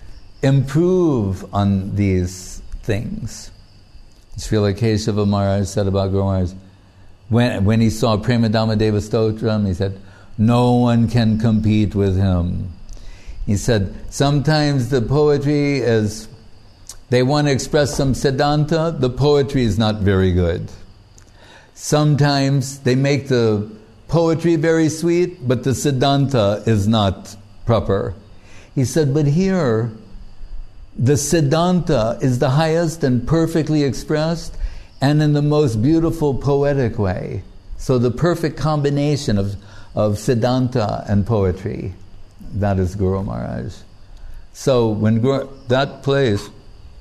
improve on these things? Srila Keshava Maharaj said about Guru Maharaj, when, when he saw Prema Dhamma Deva Stotram, he said, no one can compete with him. He said, sometimes the poetry is, they want to express some Siddhanta, the poetry is not very good. Sometimes they make the poetry very sweet, but the Siddhanta is not proper. He said, but here, the Siddhanta is the highest and perfectly expressed, and in the most beautiful poetic way. So the perfect combination of, of Siddhanta and poetry, that is Guru Maharaj. So when Guru, that place,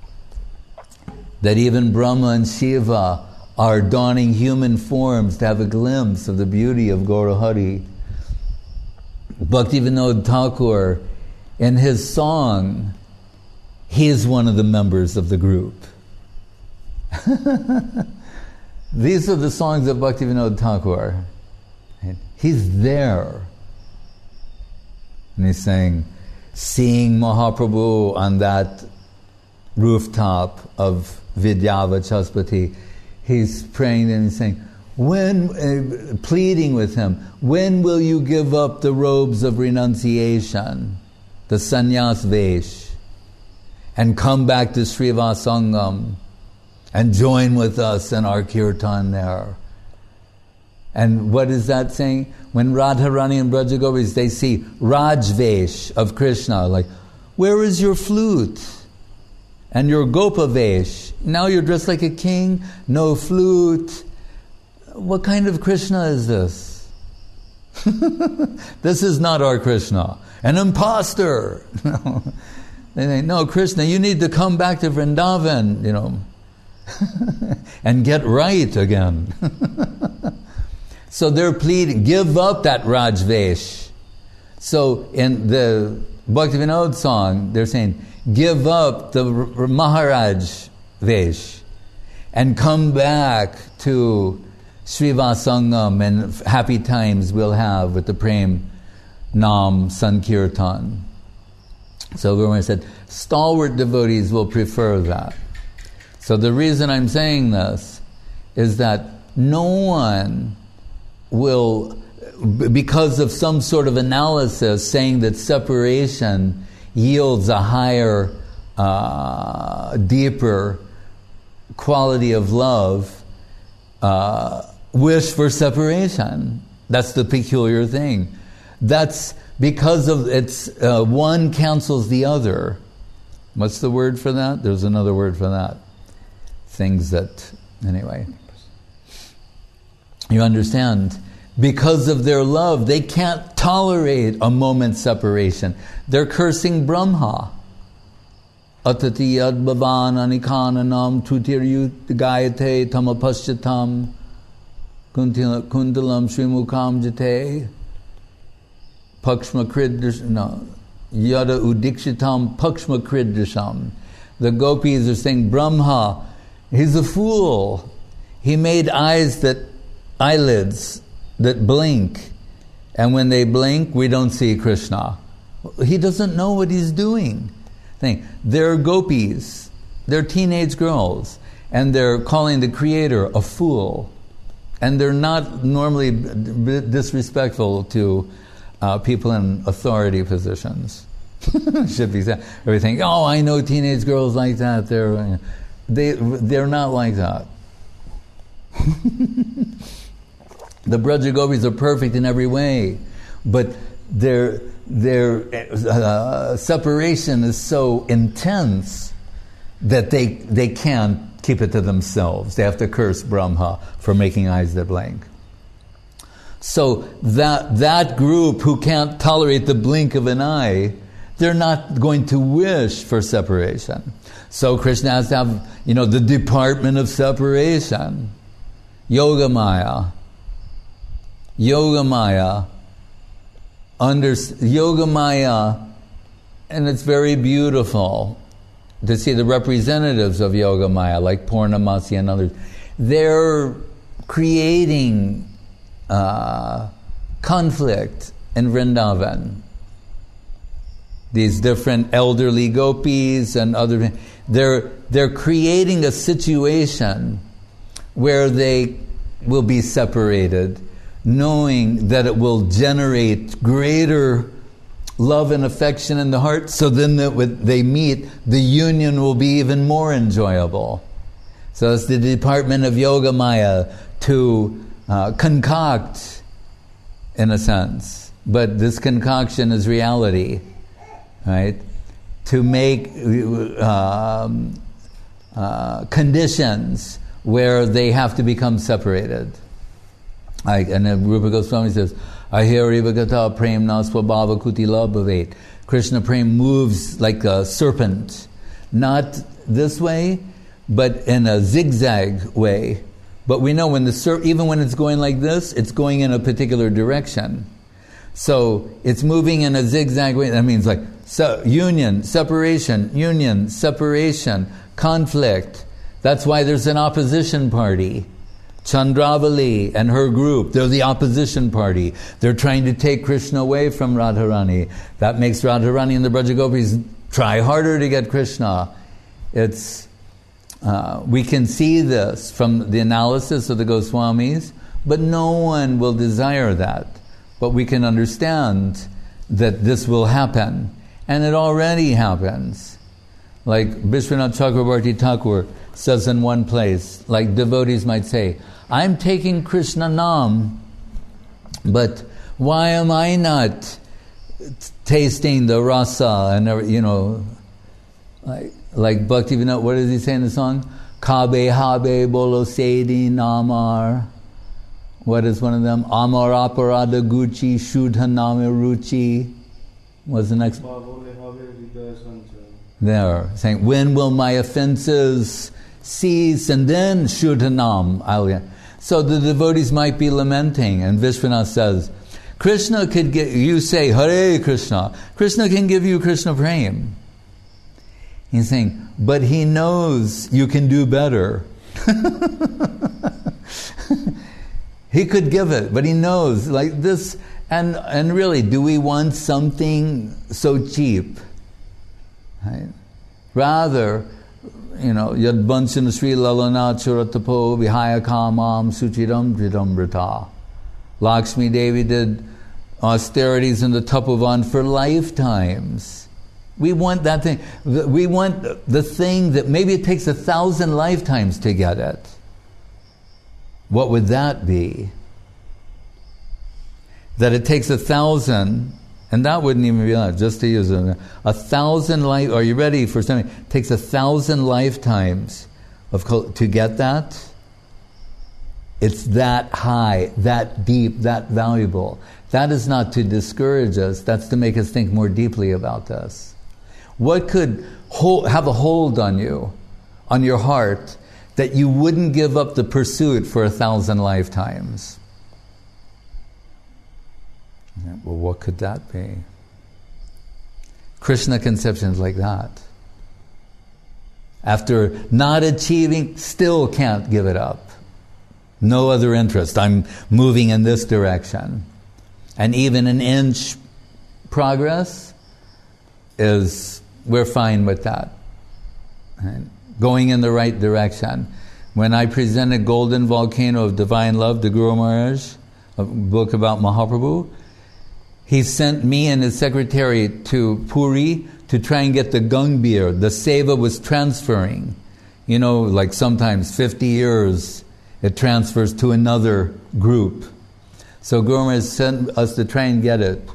that even Brahma and Shiva are donning human forms to have a glimpse of the beauty of Gaurahari. Bhaktivinoda Thakur, in his song, he is one of the members of the group. These are the songs of Bhaktivinoda Thakur. He's there. And he's saying, seeing Mahaprabhu on that rooftop of Vidyavachaspati, he's praying and he's saying, when, uh, pleading with him, when will you give up the robes of renunciation, the sannyas vesh, and come back to Srivasangam and join with us in our kirtan there? And what is that saying? When Radharani and Brajagopis, they see Rajvesh of Krishna, like, where is your flute? And your Gopavesh, now you're dressed like a king, no flute. What kind of Krishna is this? This is not our Krishna. An imposter. No. They think, no, Krishna, you need to come back to Vrindavan, you know, and get right again. So they're pleading, give up that Rajvesh. So in the Bhaktivinoda song, they're saying, give up the Maharaj Vesh and come back to Srivasangam, and happy times we'll have with the Prem Nam Sankirtan. So Guru Maharaj said, stalwart devotees will prefer that. So the reason I'm saying this is that no one will, because of some sort of analysis saying that separation yields a higher, uh, deeper quality of love, uh, wish for separation. That's the peculiar thing. That's because of it's uh, one cancels the other. What's the word for that? There's another word for that. Things that, anyway. You understand? Because of their love, they can't tolerate a moment's separation. They're cursing Brahma. Atati yad bhavan anikananam tutiryu gayate tamapaschatam kundalam srimukam jate pakshma kridrish, no, yada udikshitam pakshma kridrisham. The gopis are saying, Brahma, he's a fool. He made eyes that, eyelids that blink, and when they blink, we don't see Krishna. He doesn't know what he's doing. Think, they're gopis, they're teenage girls, and they're calling the Creator a fool. And they're not normally disrespectful to uh, people in authority positions. Should be said. Everything. Oh, I know teenage girls like that. They're they they're not like that. The Braja Gopis are perfect in every way, but their their uh, separation is so intense that they they can't keep it to themselves. They have to curse Brahma for making eyes that blink. So that that group who can't tolerate the blink of an eye, they're not going to wish for separation. So Krishna has to have, you know, the department of separation. Yoga Maya. Yoga Maya. Under, Yoga Maya, and it's very beautiful to see the representatives of Yoga Maya, like Purnamasi and others. They're creating uh, conflict in Vrindavan. These different elderly gopis and other, they're they're creating a situation where they will be separated, knowing that it will generate greater love and affection in the heart. So then that when they meet, the union will be even more enjoyable. So it's the department of Yoga Maya to uh, concoct, in a sense, but this concoction is reality. Right, to make um, uh, conditions where they have to become separated. Like, and then Rupa Goswami says, "Ahiri Bhagata Prem Naswabhava Kutila Bhavet." Krishna Prem moves like a serpent, not this way, but in a zigzag way. But we know when the ser- even when it's going like this, it's going in a particular direction. So it's moving in a zigzag way. That means like so, union, separation, union, separation, conflict. That's why there's an opposition party. Chandravali and her group, they're the opposition party. They're trying to take Krishna away from Radharani. That makes Radharani and the Braja Gopis try harder to get Krishna. It's uh, we can see this from the analysis of the Goswamis, but no one will desire that. But we can understand that this will happen. And it already happens. Like Vishwanath Chakrabarti Thakur says in one place, like devotees might say, I'm taking Krishna Nam, but why am I not t- tasting the rasa and, you know, like, like Bhaktivinoda, what does he say in the song? Kabe habe bolo sedi namar. What is one of them? Amar aparada gucci shudha name ruchi. What's the next? There, saying, when will my offenses cease? And then shudha nam. I'll. So the devotees might be lamenting, and Vishwanath says, Krishna could get, you say, Hare Krishna. Krishna can give you Krishna Prem. He's saying, but he knows you can do better. He could give it, but he knows, like this, and and really, do we want something so cheap? Right? Rather, you know, Yad Banchana Sri Lalana Churatapo Vihaya Kamam Suchiram Jidamrita. Lakshmi Devi did austerities in the Tapovan for lifetimes. We want that thing. We want the thing that maybe it takes a thousand lifetimes to get it. What would that be? That it takes a thousand, and that wouldn't even be enough, just to use it. A thousand life, are you ready for something? It takes a thousand lifetimes of to get that. It's that high, that deep, that valuable. That is not to discourage us, that's to make us think more deeply about this. What could hold, have a hold on you, on your heart, that you wouldn't give up the pursuit for a thousand lifetimes? Yeah, well, what could that be? Krishna conceptions like that. After not achieving, still can't give it up. No other interest. I'm moving in this direction. And even an inch progress is, we're fine with that. Right? Going in the right direction. When I presented Golden Volcano of Divine Love to Guru Maharaj, a book about Mahaprabhu, he sent me and his secretary to Puri to try and get the Gangbir. The seva was transferring. You know, like sometimes fifty years it transfers to another group. So Guru Maharaj sent us to try and get it.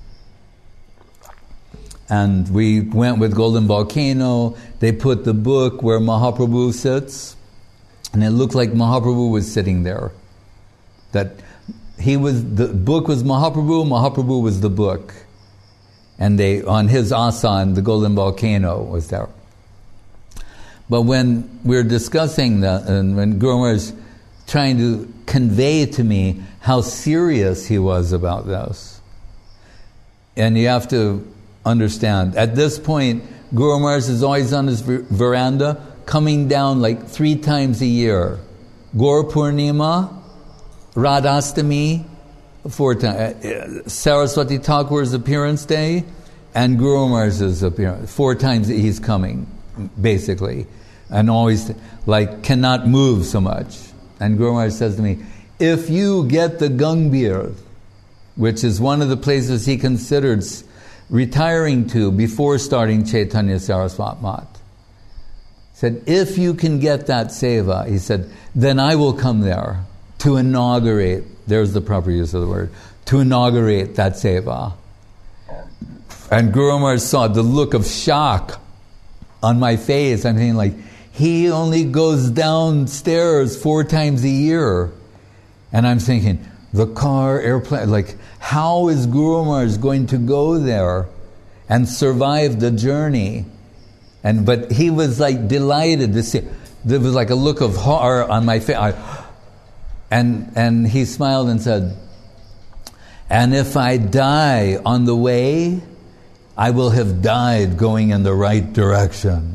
And we went with Golden Volcano. They put the book where Mahaprabhu sits, and it looked like Mahaprabhu was sitting there. That he was, the book was Mahaprabhu, Mahaprabhu was the book. And they, on his asan, the Golden Volcano was there. But when we were discussing that, and when Guru Maharaj was trying to convey to me how serious he was about this, and you have to understand, at this point, Guru Maharaj is always on his veranda, coming down like three times a year. Gaur Purnima, Radhastami, four times. Saraswati Thakur's appearance day, and Guru Maharaj's appearance. Four times he's coming, basically. And always, like, cannot move so much. And Guru Maharaj says to me, if you get the Gangbir, which is one of the places he considered retiring to before starting Chaitanya Saraswat Mat, said, if you can get that seva, he said, then I will come there to inaugurate, there's the proper use of the word, to inaugurate that seva. And Guru Maharaj saw the look of shock on my face. I'm thinking like, he only goes downstairs four times a year. And I'm thinking, the car, airplane, like, how is Guru Maharaj going to go there and survive the journey? And but he was like delighted to see. There was like a look of horror on my face. I, and and he smiled and said, and if I die on the way, I will have died going in the right direction.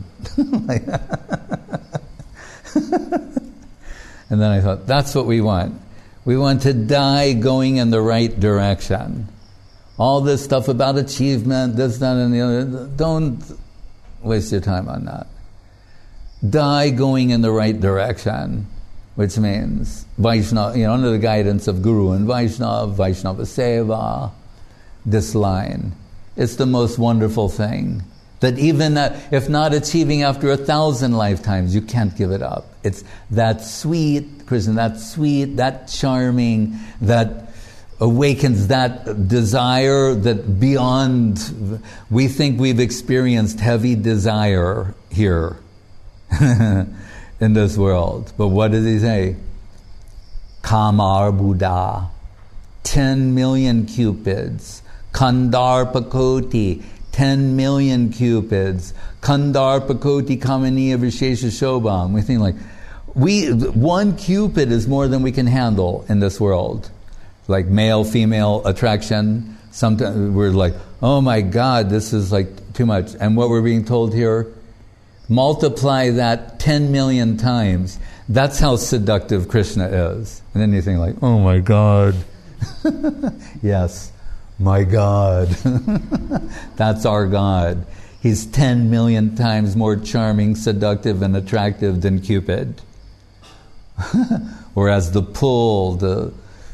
And then I thought, that's what we want. We want to die going in the right direction. All this stuff about achievement, this, that, and the other, don't waste your time on that. Die going in the right direction, which means Vaishnava, you know, under the guidance of Guru and Vaishnava, Vaishnava Seva, this line. It's the most wonderful thing. That even uh, if not achieving after a thousand lifetimes, you can't give it up. It's that sweet, Krishna, that sweet, that charming, that awakens that desire that beyond, we think we've experienced heavy desire here in this world. But what does he say? Kamar Buddha, ten million cupids, Kandarpakoti, ten million cupids, Kandarpakoti Kamaniya Vishesha Shobham. We think like, we, one cupid is more than we can handle in this world. Like male, female attraction. Sometimes we're like, oh my God, this is like too much. And what we're being told here, multiply that ten million times. That's how seductive Krishna is. And then you think like, oh my God. Yes, my God. That's our God. He's ten million times more charming, seductive, and attractive than Cupid. Whereas the pull, the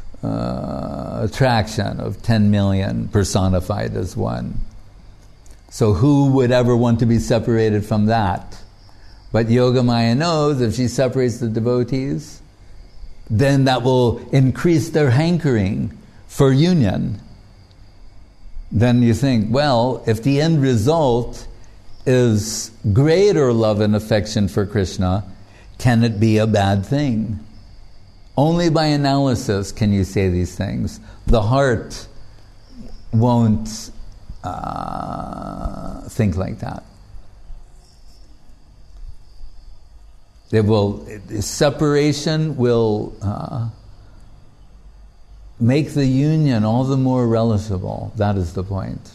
uh, attraction of ten million personified as one. So who would ever want to be separated from that? But Yogamaya knows if she separates the devotees, then that will increase their hankering for union. Then you think, well, if the end result is greater love and affection for Krishna, can it be a bad thing? Only by analysis can you say these things. The heart won't uh, think like that. It will, separation will uh, make the union all the more realizable. That is the point.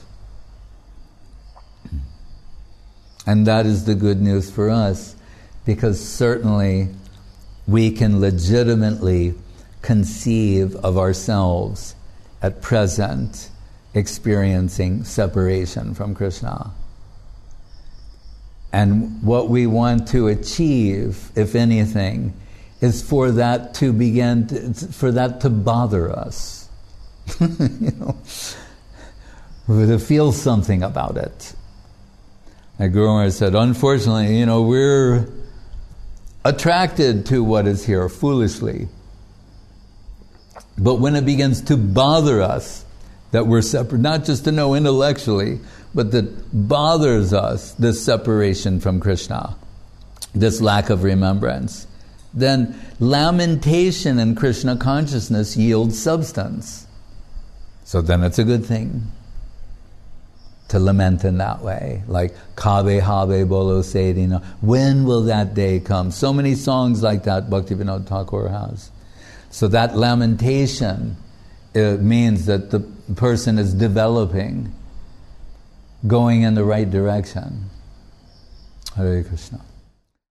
And that is the good news for us, because certainly we can legitimately conceive of ourselves at present experiencing separation from Krishna. And what we want to achieve, if anything, is for that to begin, to, for that to bother us. You know, to feel something about it. And Guru Maharaj said, unfortunately, you know, we're attracted to what is here foolishly. But when it begins to bother us that we're separate, not just to know intellectually, but that bothers us, this separation from Krishna, this lack of remembrance, then lamentation and Krishna consciousness yields substance. So then it's a good thing to lament in that way, like Kabe Habe Bolo Sedina. When will that day come? So many songs like that Bhaktivinoda Thakur has. So that lamentation, it means that the person is developing, going in the right direction. Hare Krishna.